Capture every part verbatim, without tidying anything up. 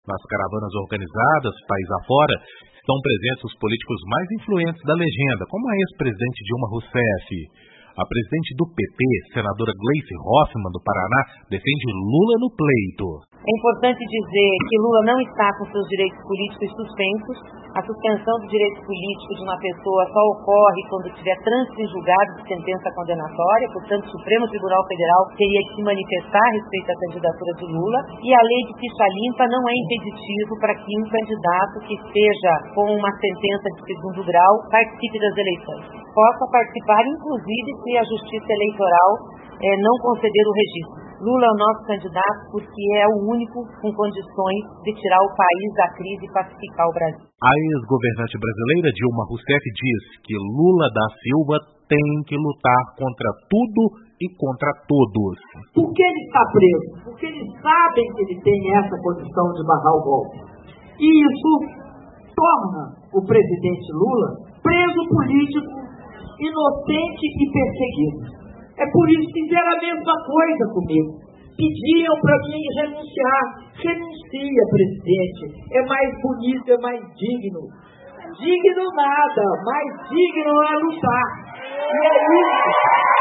Nas caravanas organizadas, país afora, estão presentes os políticos mais influentes da legenda, como a ex-presidente Dilma Rousseff. A presidente do P T, senadora Gleice Hoffmann, do Paraná, defende Lula no pleito. É importante dizer que Lula não está com seus direitos políticos suspensos. A suspensão dos direitos políticos de uma pessoa só ocorre quando tiver trânsito em julgado de sentença condenatória. Portanto, o Supremo Tribunal Federal teria que se manifestar a respeito da candidatura de Lula. E a lei de ficha limpa não é impeditivo para que um candidato que esteja com uma sentença de segundo grau participe das eleições. Possa participar, inclusive, se a Justiça Eleitoral eh, não conceder o registro. Lula é o nosso candidato porque é o único com condições de tirar o país da crise e pacificar o Brasil. A ex-governante brasileira Dilma Rousseff diz que Lula da Silva tem que lutar contra tudo e contra todos. Por que ele está preso? Porque eles sabem que ele tem essa condição de barrar o golpe. E isso torna o presidente Lula preso político, inocente e perseguido. É por isso que fizeram a mesma coisa comigo. Pediam para mim renunciar. Renuncia, presidente. É mais bonito, é mais digno. Digno nada, mais digno é lutar. E é isso.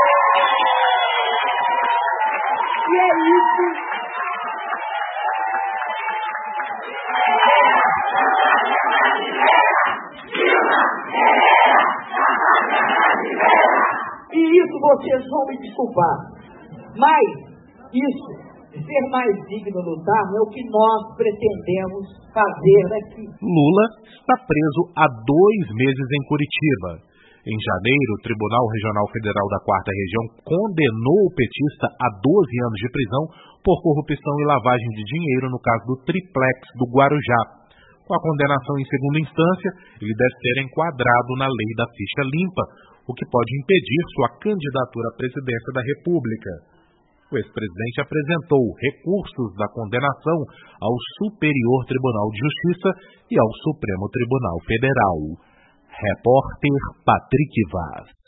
E é isso. E isso vocês vão me desculpar. Mas isso, ser mais digno lutar, é o que nós pretendemos fazer aqui. Lula está preso há dois meses em Curitiba. Em janeiro, o Tribunal Regional Federal da Quarta Região condenou o petista a doze anos de prisão por corrupção e lavagem de dinheiro no caso do triplex do Guarujá. Com a condenação em segunda instância, ele deve ser enquadrado na lei da ficha limpa, o que pode impedir sua candidatura à presidência da República. O ex-presidente apresentou recursos da condenação ao Superior Tribunal de Justiça e ao Supremo Tribunal Federal. Repórter Patrick Vaz.